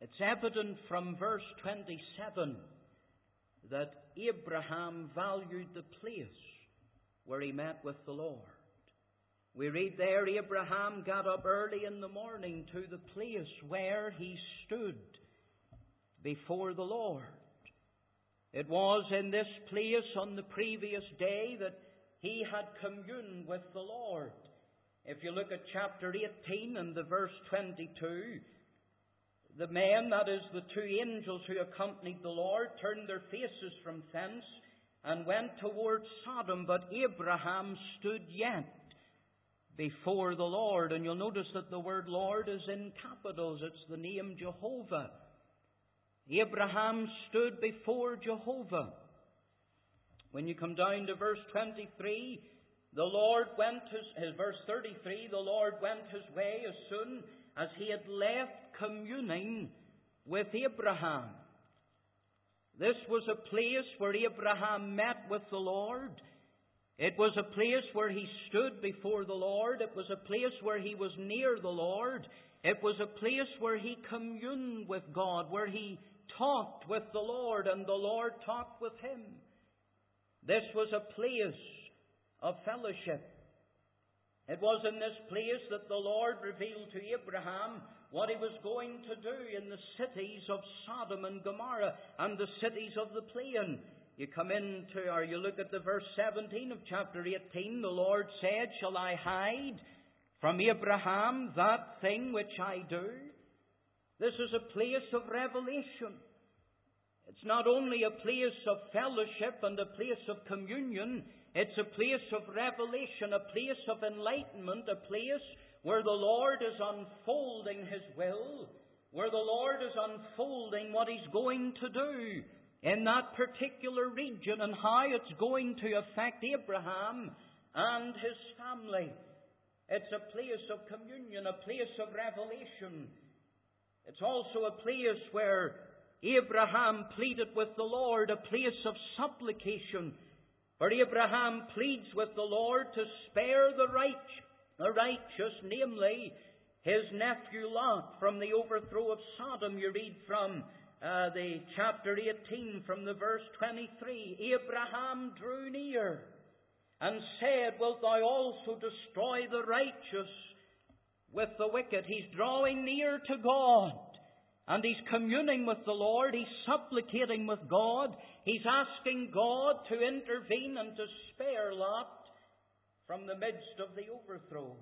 It's evident from verse 27 that Abraham valued the place where he met with the Lord. We read there, Abraham got up early in the morning to the place where he stood before the Lord. It was in this place on the previous day that he had communed with the Lord. If you look at chapter 18 and the verse 22, the men, that is the two angels who accompanied the Lord, turned their faces from thence and went towards Sodom, but Abraham stood yet before the Lord. And you'll notice that the word Lord is in capitals. It's the name Jehovah. Abraham stood before Jehovah. When you come down to verse 23, the Lord went verse 33, the Lord went his way as soon as he had left communing with Abraham. This was a place where Abraham met with the Lord. It was a place where he stood before the Lord. It was a place where he was near the Lord. It was a place where he communed with God, where he talked with the Lord and the Lord talked with him. This was a place of fellowship. It was in this place that the Lord revealed to Abraham what he was going to do in the cities of Sodom and Gomorrah and the cities of the plain. You come into, or you look at the verse 17 of chapter 18, the Lord said, "Shall I hide from Abraham that thing which I do?" This is a place of revelation. It's not only a place of fellowship and a place of communion. It's a place of revelation, a place of enlightenment, a place where the Lord is unfolding His will, where the Lord is unfolding what He's going to do in that particular region and how it's going to affect Abraham and his family. It's a place of communion, a place of revelation. It's also a place where Abraham pleaded with the Lord, a place of supplication, where Abraham pleads with the Lord to spare the righteous, namely his nephew Lot, from the overthrow of Sodom. You read from the chapter 18 from the verse 23. Abraham drew near and said, "Wilt thou also destroy the righteous with the wicked?" He's drawing near to God. And he's communing with the Lord. He's supplicating with God. He's asking God to intervene and to spare Lot from the midst of the overthrow.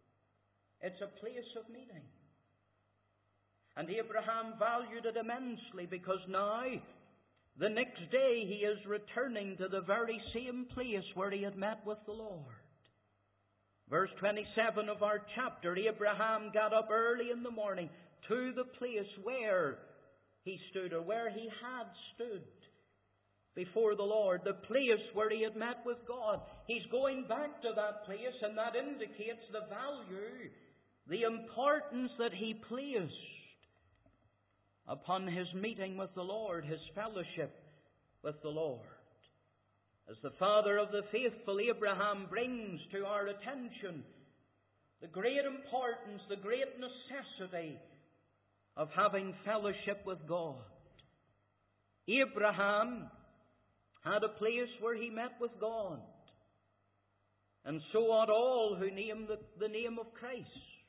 It's a place of meeting. And Abraham valued it immensely, because now, the next day, he is returning to the very same place where he had met with the Lord. Verse 27 of our chapter, Abraham got up early in the morning to the place where he stood, or where he had stood before the Lord, the place where he had met with God. He's going back to that place, and that indicates the value, the importance that he placed upon his meeting with the Lord, his fellowship with the Lord. As the father of the faithful, Abraham brings to our attention the great importance, the great necessity of having fellowship with God. Abraham had a place where he met with God. And so ought all who name the name of Christ.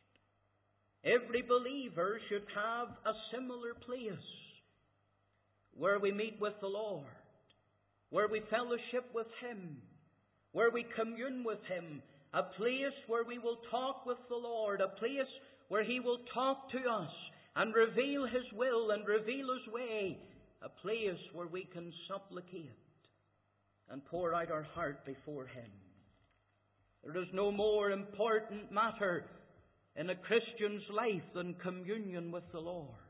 Every believer should have a similar place where we meet with the Lord, where we fellowship with Him, where we commune with Him, a place where we will talk with the Lord, a place where He will talk to us and reveal His will and reveal His way, a place where we can supplicate and pour out our heart before Him. There is no more important matter in a Christian's life than communion with the Lord.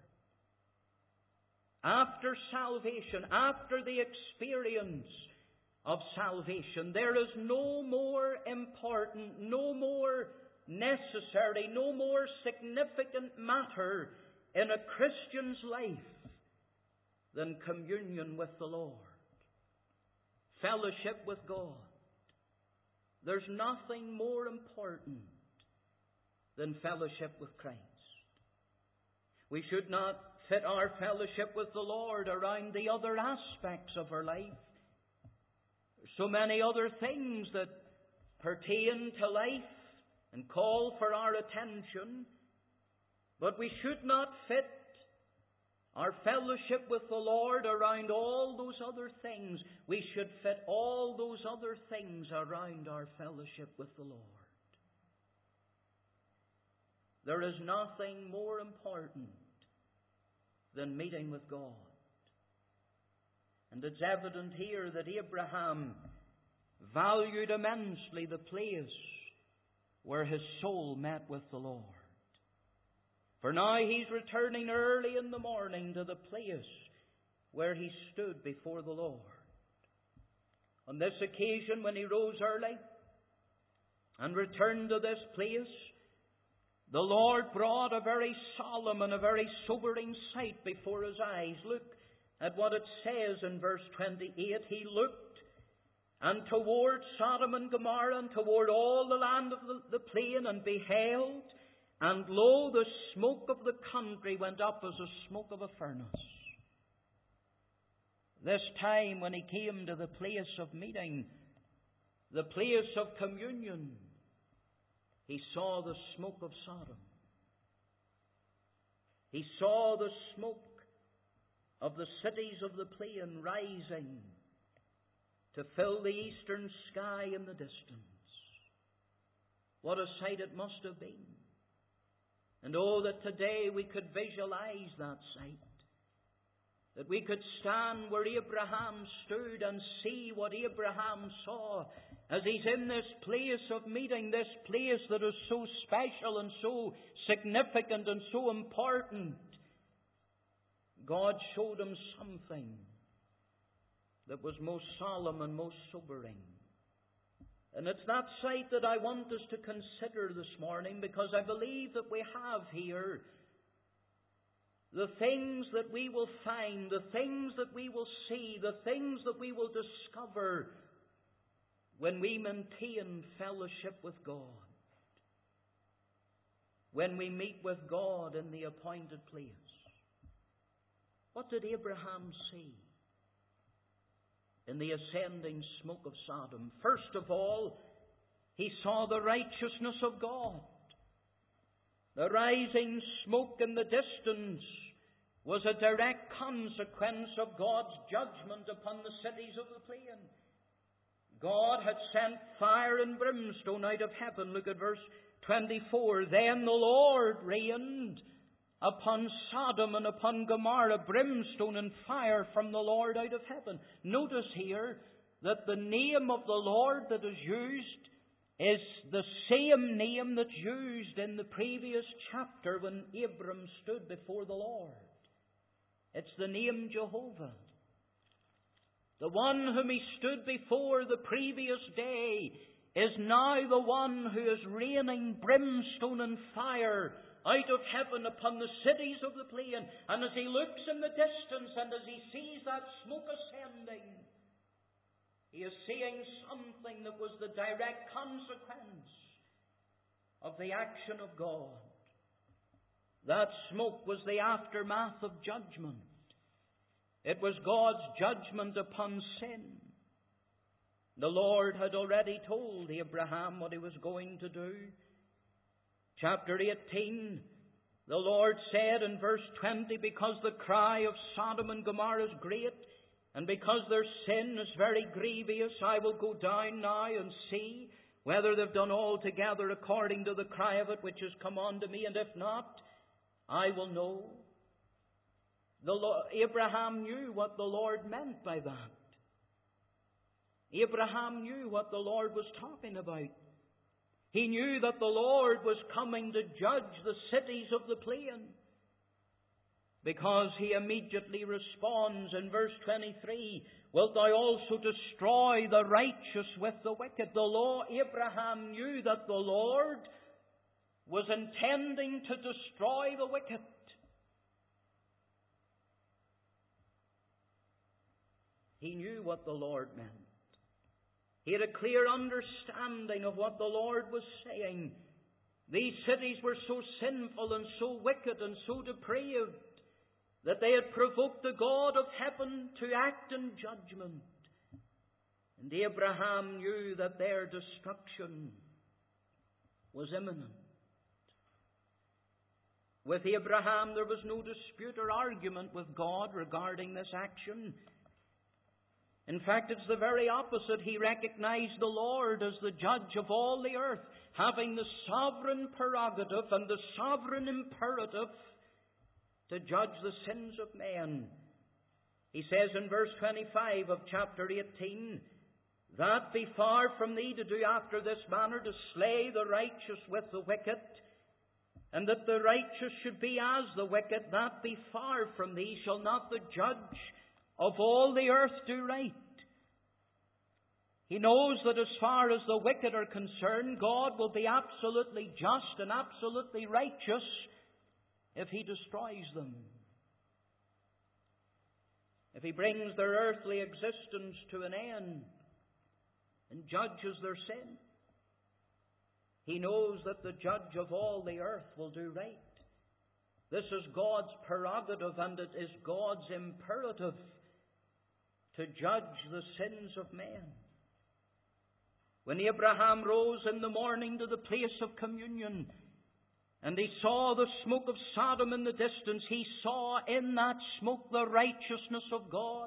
After salvation, after the experience of salvation, there is no more important, no more necessary, no more significant matter in a Christian's life than communion with the Lord. Fellowship with God. There's nothing more important than fellowship with Christ. We should not fit our fellowship with the Lord around the other aspects of our life. There's so many other things that pertain to life and call for our attention, but we should not fit our fellowship with the Lord around all those other things. We should fit all those other things around our fellowship with the Lord. There is nothing more important than meeting with God. And it's evident here that Abraham valued immensely the place where his soul met with the Lord. For now he's returning early in the morning to the place where he stood before the Lord. On this occasion, when he rose early and returned to this place, the Lord brought a very solemn and a very sobering sight before his eyes. Look at what it says in verse 28. He looked, and toward Sodom and Gomorrah, and toward all the land of the plain, and beheld, and lo, the smoke of the country went up as the smoke of a furnace. This time when he came to the place of meeting, the place of communion, he saw the smoke of Sodom. He saw the smoke of the cities of the plain rising to fill the eastern sky in the distance. What a sight it must have been. And oh, that today we could visualize that sight. That we could stand where Abraham stood and see what Abraham saw as he's in this place of meeting, this place that is so special and so significant and so important. God showed him something that was most solemn and most sobering. And it's that sight that I want us to consider this morning, because I believe that we have here the things that we will find, the things that we will see, the things that we will discover when we maintain fellowship with God. When we meet with God in the appointed place. What did Abraham see in the ascending smoke of Sodom? First of all, he saw the righteousness of God. The rising smoke in the distance was a direct consequence of God's judgment upon the cities of the plain. God had sent fire and brimstone out of heaven. Look at verse 24. Then the Lord rained upon Sodom and upon Gomorrah brimstone and fire from the Lord out of heaven. Notice here that the name of the Lord that is used is the same name that's used in the previous chapter when Abram stood before the Lord. It's the name Jehovah. The one whom he stood before the previous day is now the one who is raining brimstone and fire out of heaven upon the cities of the plain. And as he looks in the distance and as he sees that smoke ascending, he is seeing something that was the direct consequence of the action of God. That smoke was the aftermath of judgment. It was God's judgment upon sin. The Lord had already told Abraham what he was going to do. Chapter 18, the Lord said in verse 20, because the cry of Sodom and Gomorrah is great, and because their sin is very grievous, I will go down now and see whether they've done altogether according to the cry of it which has come unto me, and if not, I will know. Abraham knew what the Lord meant by that. Abraham knew what the Lord was talking about. He knew that the Lord was coming to judge the cities of the plain. Because he immediately responds in verse 23, wilt thou also destroy the righteous with the wicked? Abraham knew that the Lord was intending to destroy the wicked. He knew what the Lord meant. He had a clear understanding of what the Lord was saying. These cities were so sinful and so wicked and so depraved that they had provoked the God of heaven to act in judgment. And Abraham knew that their destruction was imminent. With Abraham there was no dispute or argument with God regarding this action. In fact, it's the very opposite. He recognized the Lord as the judge of all the earth, having the sovereign prerogative and the sovereign imperative to judge the sins of men. He says in verse 25 of chapter 18, "That be far from thee to do after this manner, to slay the righteous with the wicked, and that the righteous should be as the wicked, that be far from thee. Shall not the judge of all the earth do right?" He knows that as far as the wicked are concerned, God will be absolutely just and absolutely righteous if He destroys them. If He brings their earthly existence to an end and judges their sin, He knows that the judge of all the earth will do right. This is God's prerogative, and it is God's imperative to judge the sins of men. When Abraham rose in the morning to the place of communion, and he saw the smoke of Sodom in the distance, he saw in that smoke the righteousness of God.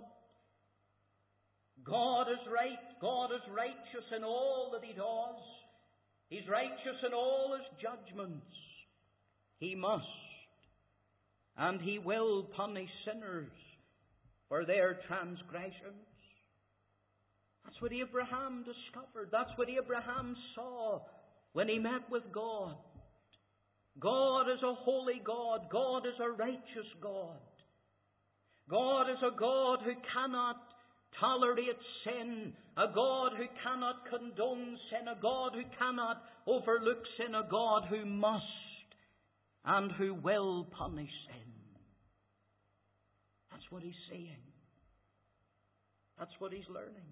God is right. God is righteous in all that He does. He's righteous in all His judgments. He must and He will punish sinners for their transgressions. That's what Abraham discovered. That's what Abraham saw when he met with God. God is a holy God. God is a righteous God. God is a God who cannot tolerate sin, a God who cannot condone sin, a God who cannot overlook sin, a God who must and who will punish sin. That's what he's saying. That's what he's learning.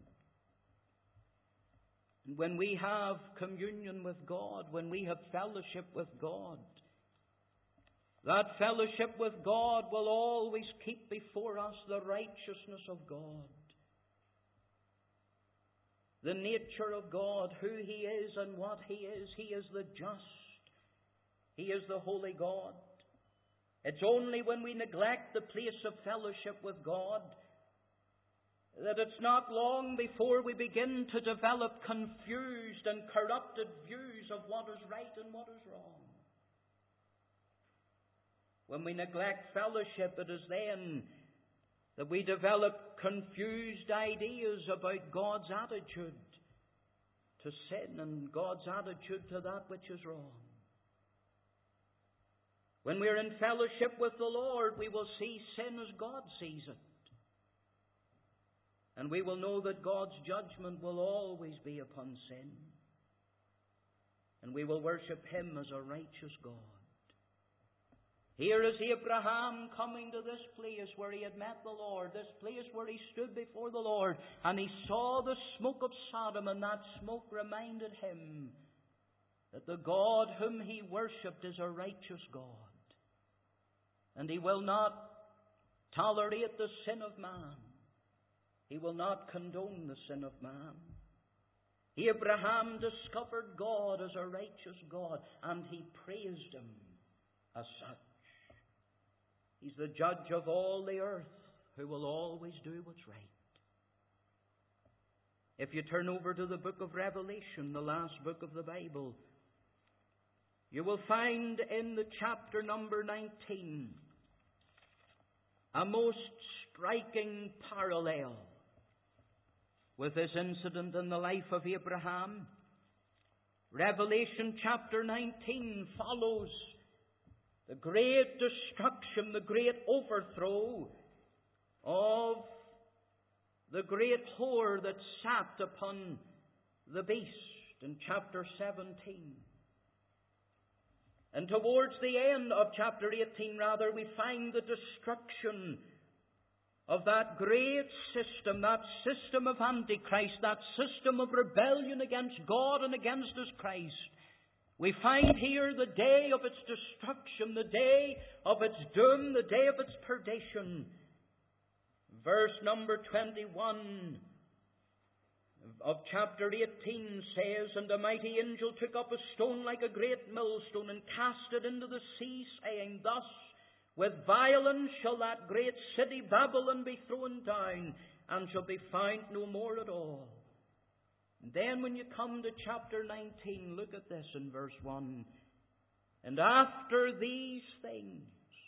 And when we have communion with God, when we have fellowship with God, that fellowship with God will always keep before us the righteousness of God. The nature of God, who He is and what He is. He is the just. He is the holy God. It's only when we neglect the place of fellowship with God that it's not long before we begin to develop confused and corrupted views of what is right and what is wrong. When we neglect fellowship, it is then that we develop confused ideas about God's attitude to sin and God's attitude to that which is wrong. When we're in fellowship with the Lord, we will see sin as God sees it. And we will know that God's judgment will always be upon sin. And we will worship Him as a righteous God. Here is Abraham coming to this place where he had met the Lord, this place where he stood before the Lord, and he saw the smoke of Sodom, and that smoke reminded him that the God whom he worshipped is a righteous God. And He will not tolerate the sin of man. He will not condone the sin of man. Abraham discovered God as a righteous God, and he praised Him as such. He's the judge of all the earth, who will always do what's right. If you turn over to the book of Revelation, the last book of the Bible, you will find in the chapter number 19 a most striking parallel with this incident in the life of Abraham. Revelation chapter 19 follows the great destruction, the great overthrow of the great whore that sat upon the beast in chapter 17. And towards the end of chapter 18, we find the destruction of that great system, that system of Antichrist, that system of rebellion against God and against His Christ, We find here the day of its destruction, the day of its doom, the day of its perdition. Verse number 21 of chapter 18 says, And a mighty angel took up a stone like a great millstone, and cast it into the sea, saying, Thus with violence shall that great city Babylon be thrown down, and shall be found no more at all. And then when you come to chapter 19, look at this in verse 1. And after these things,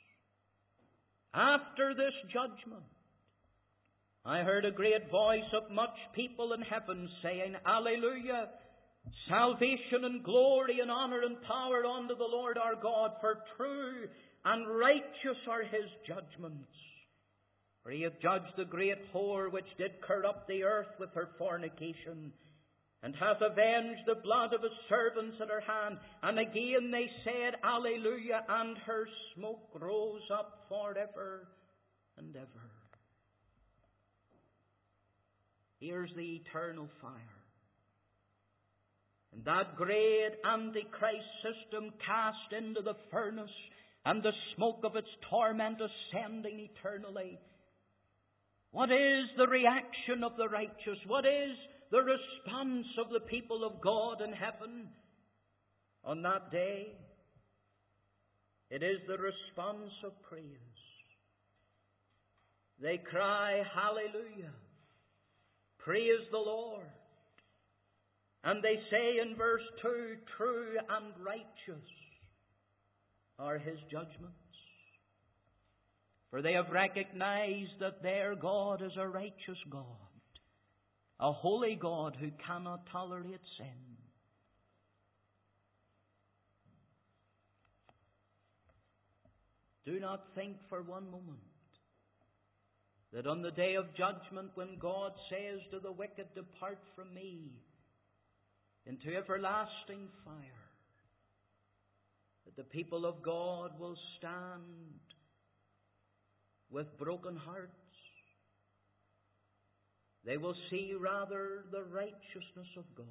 after this judgment, I heard a great voice of much people in heaven saying, Alleluia! Salvation and glory and honour and power unto the Lord our God, for true and righteous are His judgments. For He hath judged the great whore which did corrupt the earth with her fornication, and hath avenged the blood of His servants at her hand. And again they said, Alleluia! And her smoke rose up forever and ever. Here's the eternal fire. And that great Antichrist system cast into the furnace, and the smoke of its torment ascending eternally. What is the reaction of the righteous? What is the response of the people of God in heaven on that day? It is the response of praise. They cry, Hallelujah! Praise the Lord. And they say in verse 2, True and righteous are His judgments. For they have recognized that their God is a righteous God, a holy God who cannot tolerate sin. Do not think for one moment that on the day of judgment, when God says to the wicked, Depart from me into everlasting fire, that the people of God will stand with broken hearts. They will see rather the righteousness of God.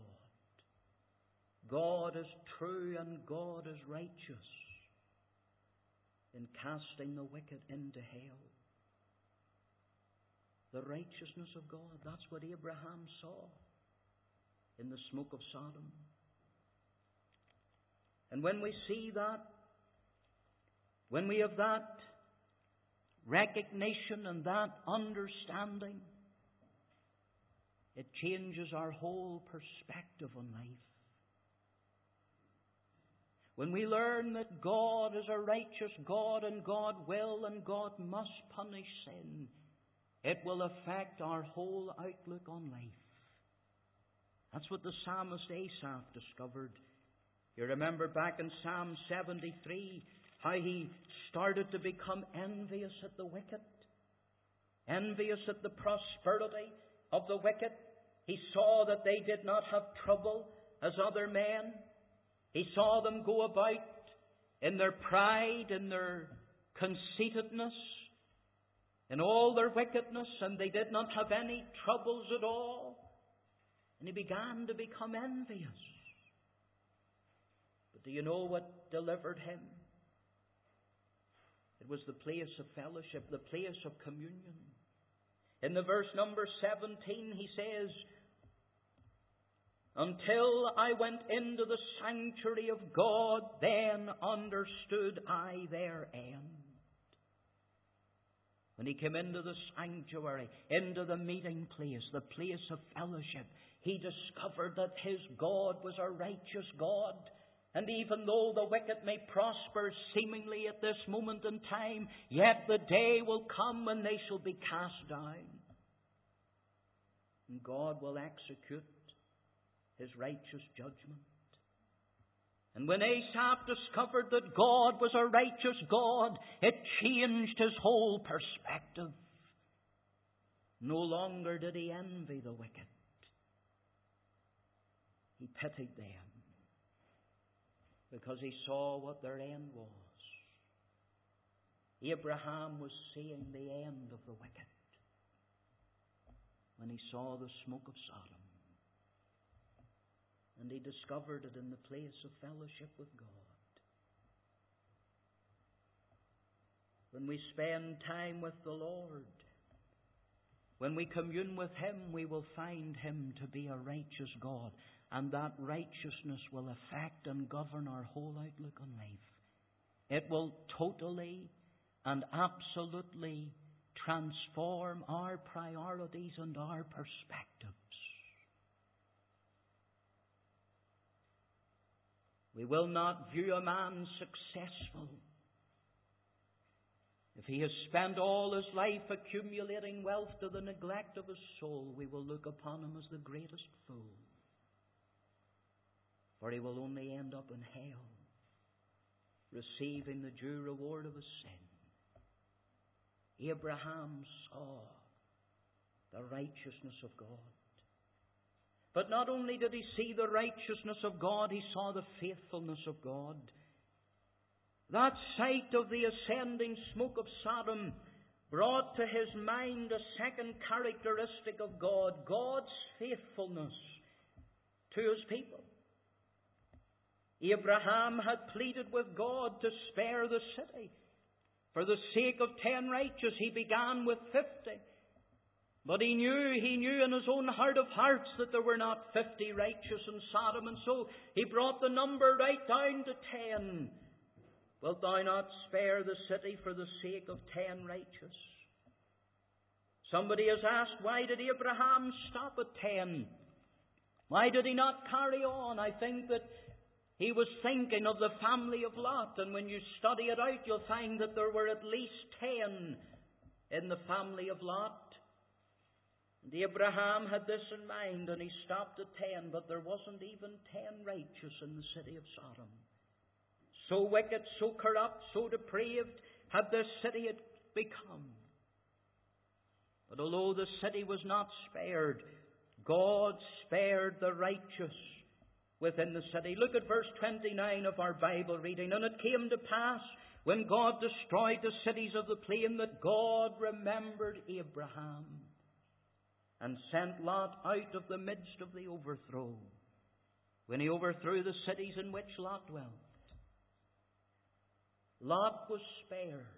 God is true and God is righteous in casting the wicked into hell. The righteousness of God, that's what Abraham saw in the smoke of Sodom. And when we see that, when we have that recognition and that understanding, it changes our whole perspective on life. When we learn that God is a righteous God and God will and God must punish sin, it will affect our whole outlook on life. That's what the psalmist Asaph discovered. You remember back in Psalm 73 how he started to become envious at the wicked, envious at the prosperity of the wicked. He saw that they did not have trouble as other men. He saw them go about in their pride, in their conceitedness, in all their wickedness, and they did not have any troubles at all. And he began to become envious. But do you know what delivered him? It was the place of fellowship, the place of communion. In the verse number 17 he says, Until I went into the sanctuary of God, then understood I their end. When he came into the sanctuary, into the meeting place, the place of fellowship, he discovered that his God was a righteous God. And even though the wicked may prosper seemingly at this moment in time, yet the day will come when they shall be cast down. And God will execute His righteous judgment. And when Asaph discovered that God was a righteous God, it changed his whole perspective. No longer did he envy the wicked. He pitied them because he saw what their end was. Abraham was seeing the end of the wicked when he saw the smoke of Sodom. And he discovered it in the place of fellowship with God. When we spend time with the Lord, when we commune with Him, we will find Him to be a righteous God. And that righteousness will affect and govern our whole outlook on life. It will totally and absolutely transform our priorities and our perspectives. We will not view a man successful if he has spent all his life accumulating wealth to the neglect of his soul. We will look upon him as the greatest fool, for he will only end up in hell, receiving the due reward of his sin. Abraham saw the righteousness of God. But not only did he see the righteousness of God, he saw the faithfulness of God. That sight of the ascending smoke of Sodom brought to his mind a second characteristic of God, God's faithfulness to His people. Abraham had pleaded with God to spare the city. For the sake of 10 righteous, he began with 50. But he knew in his own heart of hearts that there were not 50 righteous in Sodom, and so he brought the number right down to 10. Wilt thou not spare the city for the sake of 10 righteous? Somebody has asked, why did Abraham stop at 10? Why did he not carry on? I think that he was thinking of the family of Lot, and when you study it out, you'll find that there were at least 10 in the family of Lot. And Abraham had this in mind, and he stopped at 10, but there wasn't even 10 righteous in the city of Sodom. So wicked, so corrupt, so depraved had this city become. But although the city was not spared, God spared the righteous within the city. Look at verse 29 of our Bible reading. And it came to pass, when God destroyed the cities of the plain, that God remembered Abraham and sent Lot out of the midst of the overthrow, when He overthrew the cities in which Lot dwelt. Lot was spared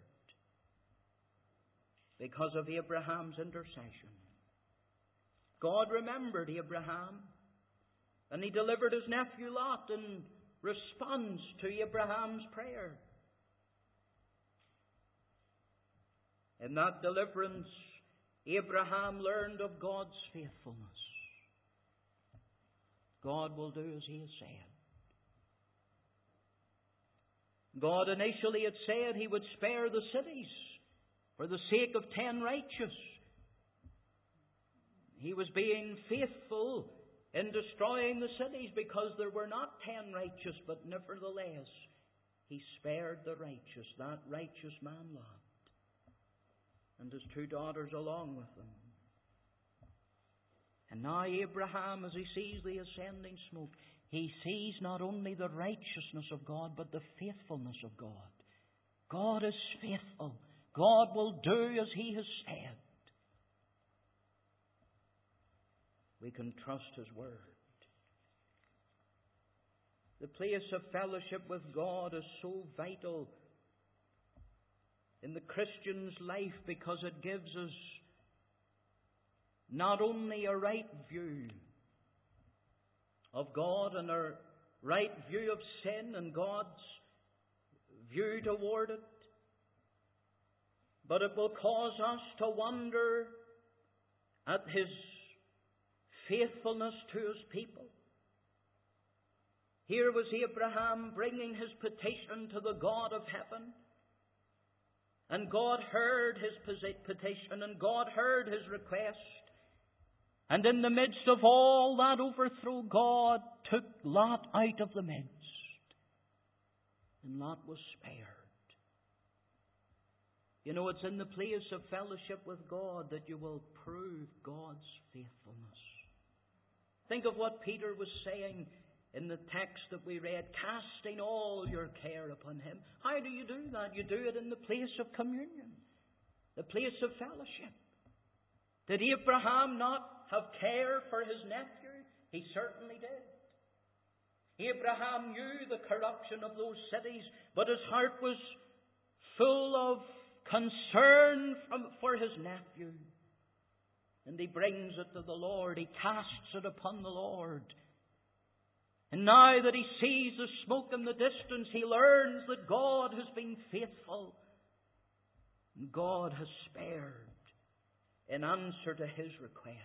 because of Abraham's intercession. God remembered Abraham, and He delivered his nephew Lot in response to Abraham's prayer. In that deliverance, Abraham learned of God's faithfulness. God will do as He has said. God initially had said He would spare the cities for the sake of 10 righteous. He was being faithful in destroying the cities because there were not 10 righteous, but nevertheless He spared the righteous, that righteous man Lot, and his 2 daughters along with them. And now Abraham, as he sees the ascending smoke, he sees not only the righteousness of God, but the faithfulness of God. God is faithful. God will do as He has said. We can trust His word. The place of fellowship with God is so vital in the Christian's life because it gives us not only a right view of God and a right view of sin and God's view toward it, but it will cause us to wonder at His faithfulness to His people. Here was Abraham bringing his petition to the God of heaven, and God heard his petition, and God heard his request. And in the midst of all that overthrow, God took Lot out of the midst, and Lot was spared. You know, it's in the place of fellowship with God that you will prove God's faithfulness. Think of what Peter was saying in the text that we read, casting all your care upon Him. How do you do that? You do it in the place of communion, the place of fellowship. Did Abraham not have care for his nephew? He certainly did. Abraham knew the corruption of those cities, but his heart was full of concern for his nephew. And he brings it to the Lord. He casts it upon the Lord. And now that he sees the smoke in the distance, he learns that God has been faithful. And God has spared in answer to his request.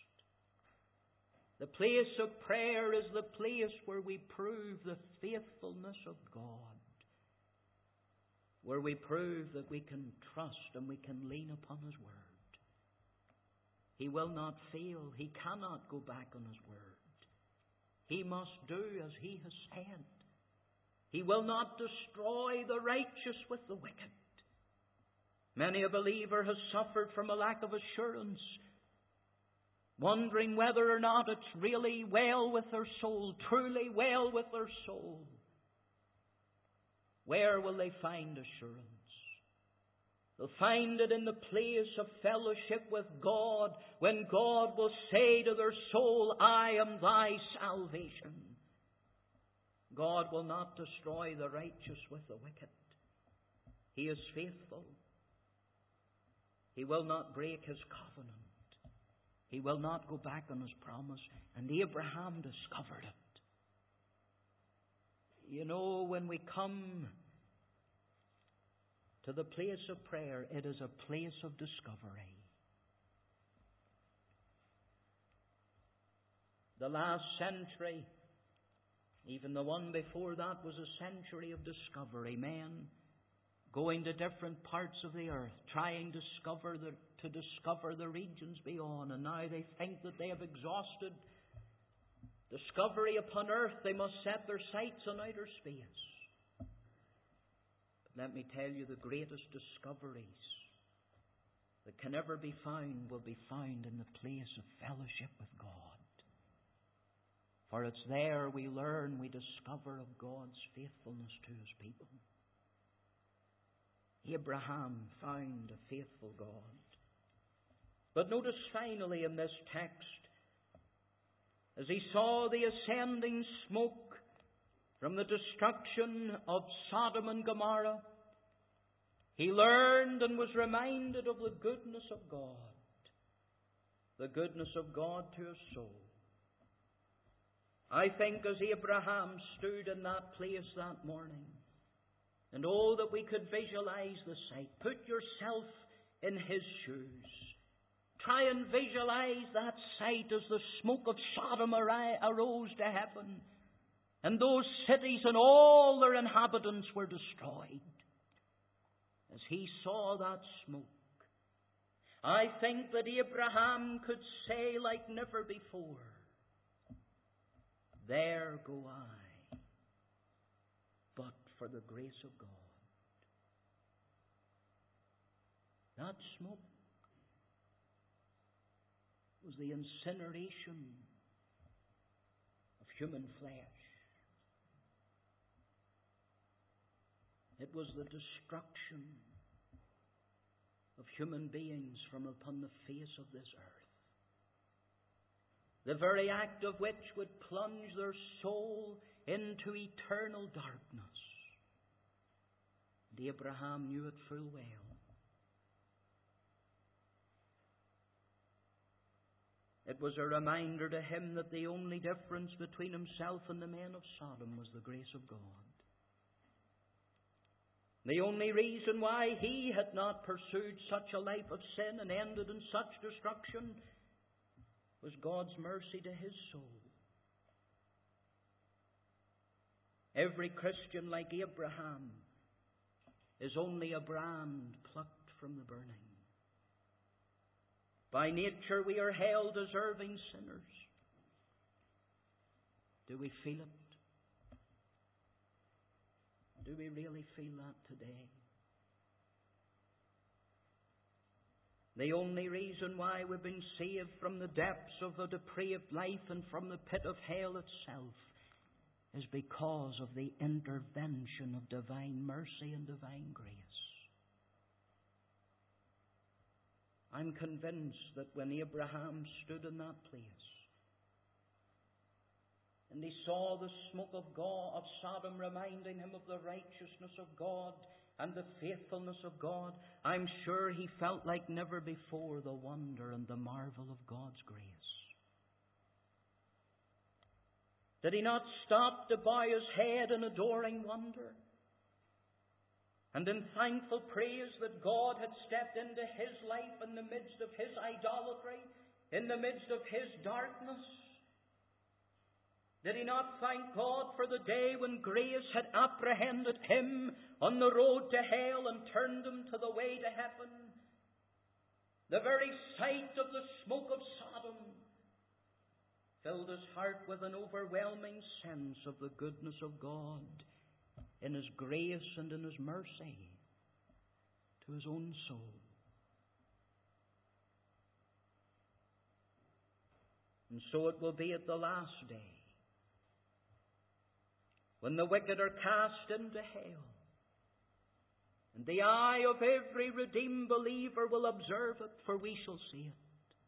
The place of prayer is the place where we prove the faithfulness of God. Where we prove that we can trust and we can lean upon His Word. He will not fail. He cannot go back on His Word. He must do as He has said. He will not destroy the righteous with the wicked. Many a believer has suffered from a lack of assurance, wondering whether or not it's really well with their soul, truly well with their soul. Where will they find assurance? They'll find it in the place of fellowship with God, when God will say to their soul, I am thy salvation. God will not destroy the righteous with the wicked. He is faithful. He will not break His covenant. He will not go back on His promise. And Abraham discovered it. You know, when we come to the place of prayer, it is a place of discovery. The last century, even the one before that, was a century of discovery. Men going to different parts of the earth, trying to discover the regions beyond. And now they think that they have exhausted discovery upon earth. They must set their sights on outer space. But let me tell you, the greatest discoveries that can ever be found will be found in the place of fellowship with God. For it's there we learn, we discover of God's faithfulness to His people. Abraham found a faithful God. But notice finally in this text, as he saw the ascending smoke from the destruction of Sodom and Gomorrah, he learned and was reminded of the goodness of God. The goodness of God to his soul. I think as Abraham stood in that place that morning, and oh, that we could visualize the sight. Put yourself in his shoes. Try and visualize that sight as the smoke of Sodom arose to heaven, and those cities and all their inhabitants were destroyed. As he saw that smoke, I think that Abraham could say like never before, there go I, but for the grace of God. That smoke was the incineration of human flesh. It was the destruction of human beings from upon the face of this earth. The very act of which would plunge their soul into eternal darkness. And Abraham knew it full well. It was a reminder to him that the only difference between himself and the men of Sodom was the grace of God. The only reason why he had not pursued such a life of sin and ended in such destruction was God's mercy to his soul. Every Christian, like Abraham, is only a brand plucked from the burning. By nature we are held deserving sinners. Do we feel it? Do we really feel that today? The only reason why we've been saved from the depths of a depraved life and from the pit of hell itself is because of the intervention of divine mercy and divine grace. I'm convinced that when Abraham stood in that place, and he saw the smoke of God, of Sodom, reminding him of the righteousness of God and the faithfulness of God, I'm sure he felt like never before the wonder and the marvel of God's grace. Did he not stop to bow his head in adoring wonder and in thankful praise that God had stepped into his life in the midst of his idolatry, in the midst of his darkness? Did he not thank God for the day when grace had apprehended him on the road to hell and turned him to the way to heaven? The very sight of the smoke of Sodom filled his heart with an overwhelming sense of the goodness of God in His grace and in His mercy to his own soul. And so it will be at the last day, when the wicked are cast into hell, and the eye of every redeemed believer will observe it, for we shall see it.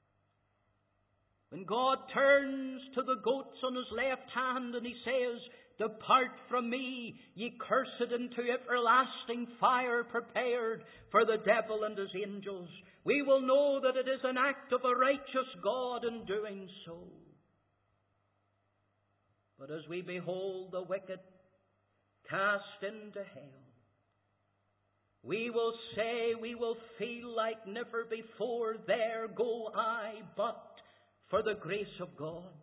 When God turns to the goats on His left hand and He says, Depart from me, ye cursed, into everlasting fire prepared for the devil and his angels, we will know that it is an act of a righteous God in doing so. But as we behold the wicked cast into hell, we will say, we will feel like never before, there go I, but for the grace of God.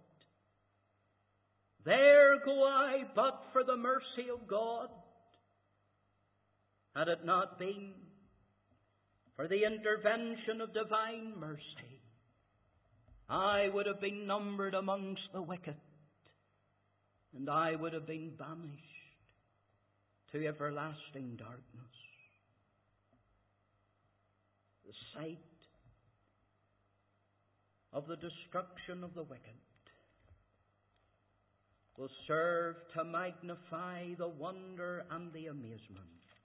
There go I, but for the mercy of God. Had it not been for the intervention of divine mercy, I would have been numbered amongst the wicked, and I would have been banished to everlasting darkness. The sight of the destruction of the wicked will serve to magnify the wonder and the amazement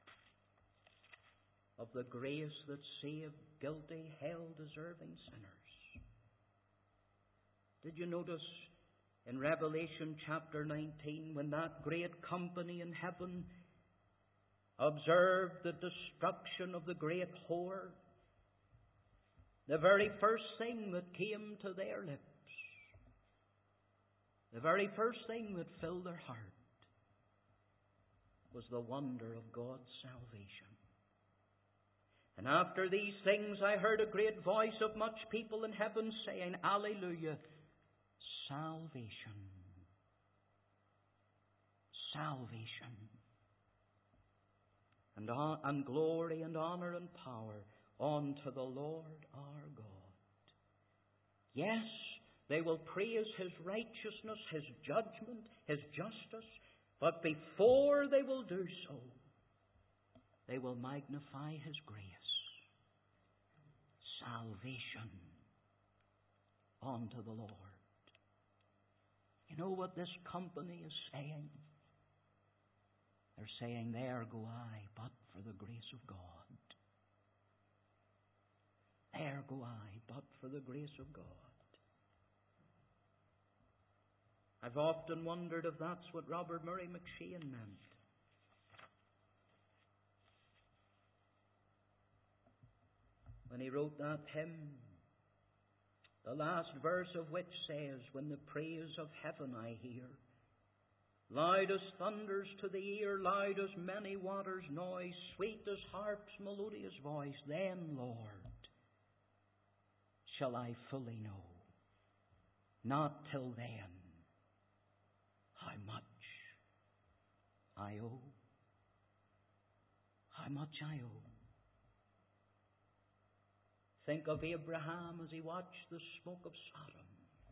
of the grace that saved guilty, hell-deserving sinners. Did you notice in Revelation chapter 19, when that great company in heaven observed the destruction of the great whore, the very first thing that came to their lips, the very first thing that filled their heart, was the wonder of God's salvation. And after these things I heard a great voice of much people in heaven saying, Alleluia, salvation, salvation, and glory and honor and power unto the Lord our God. Yes, they will praise His righteousness, His judgment, His justice, but before they will do so, they will magnify His grace. Salvation unto the Lord. You know what this company is saying? They're saying, there go I, but for the grace of God. There go I, but for the grace of God. I've often wondered if that's what Robert Murray McCheyne meant. When he wrote that hymn, the last verse of which says, when the praise of heaven I hear, loud as thunders to the ear, loud as many waters' noise, sweet as harp's melodious voice, then, Lord, shall I fully know, not till then, how much I owe. How much I owe. Think of Abraham as he watched the smoke of Sodom.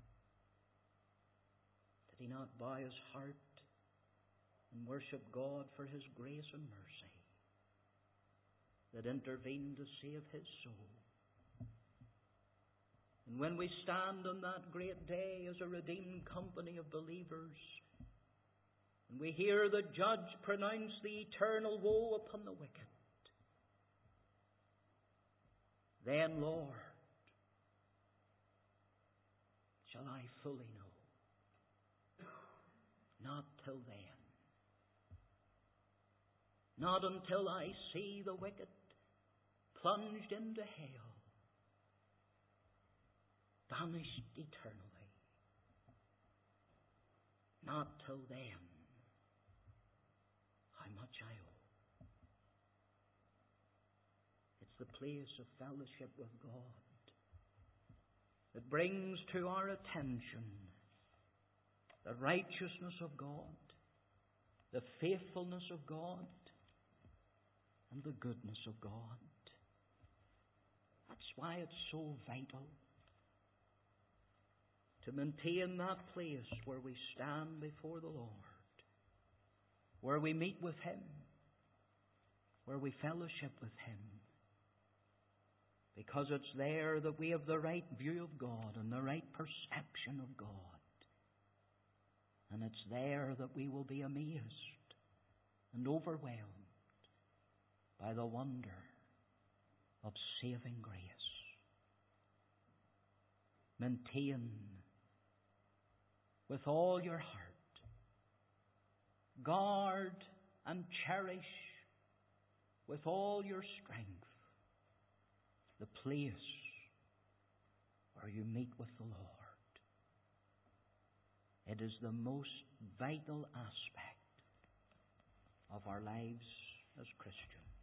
Did he not bow his heart and worship God for His grace and mercy that intervened to save his soul? And when we stand on that great day as a redeemed company of believers, and we hear the Judge pronounce the eternal woe upon the wicked, then, Lord, shall I fully know, until then. Not until I see the wicked plunged into hell, banished eternally. Not till then. How much I owe. It's the place of fellowship with God that brings to our attention the righteousness of God, the faithfulness of God, and the goodness of God. That's why it's so vital to maintain that place where we stand before the Lord, where we meet with Him, where we fellowship with Him. Because it's there that we have the right view of God and the right perception of God. And it's there that we will be amazed and overwhelmed by the wonder of saving grace. Maintain with all your heart, guard and cherish with all your strength the place where you meet with the Lord. It is the most vital aspect of our lives as Christians.